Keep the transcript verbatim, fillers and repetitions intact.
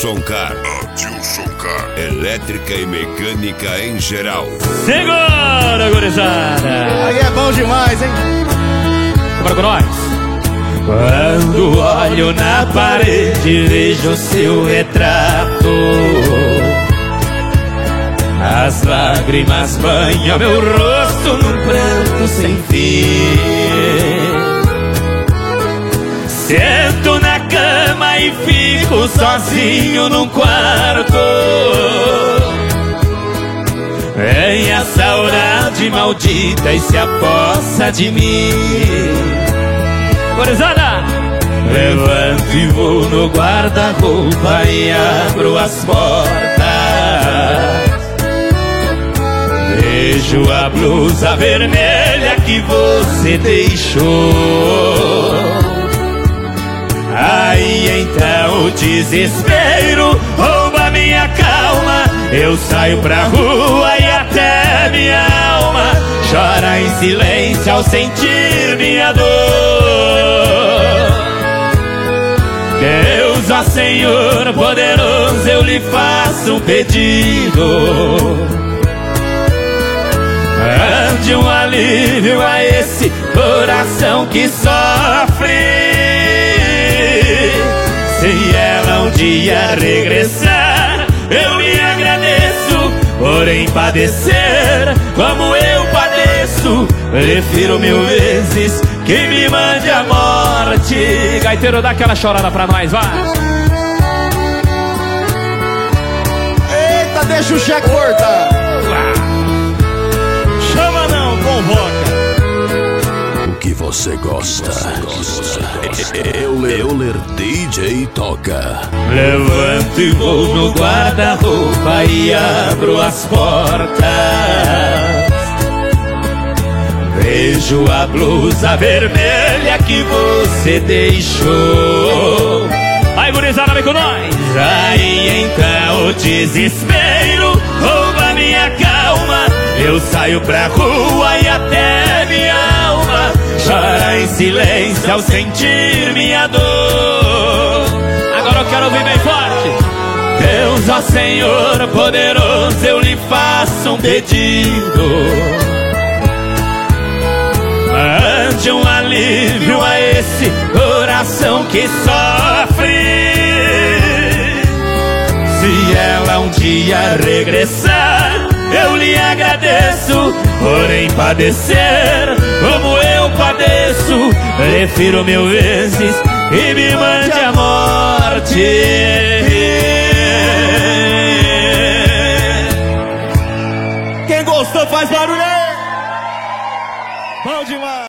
Adilson Car. Adilson Car. Elétrica e mecânica em geral. Segura, gurizada! Aí é bom demais, hein? Bora com nós! Quando olho na parede, vejo seu retrato. As lágrimas banham meu rosto num pranto sem fim. Sento na cama e fico sozinho num quarto. Vem a saudade maldita e se apossa de mim. Gurizada! Levanto e vou no guarda-roupa e abro as portas. Vejo a blusa vermelha que você deixou. Aí então o desespero rouba minha calma. Eu saio pra rua e até minha alma chora em silêncio ao sentir minha dor. Deus, ó Senhor poderoso, eu lhe faço um pedido. Mande um alívio a esse coração que sofre. Se ela um dia regressar, eu lhe agradeço. Porém padecer como eu padeço, prefiro mil vezes que me mande a morte. Gaiteiro, dá aquela chorada pra nós, vai. Eita, deixa o cheque cortar. Chama não, convoca. O que você gosta? Euler, Euler D J toca. Levanto e vou no guarda-roupa e abro as portas. Vejo a blusa vermelha que você deixou. Aí, gurizada, vem com nós. Aí então o desespero rouba minha calma. Eu saio pra rua e até minha alma chora em silêncio ao sentir minha dor. Agora eu quero ouvir bem forte. Deus, ó Senhor poderoso, eu lhe faço um pedido. Mande um alívio a esse coração que sofre. Se ela um dia regressar, eu lhe agradeço. Porém padecer como eu padeço, prefiro mil vezes que me mande a morte. Quem gostou faz barulho aí. Bom demais.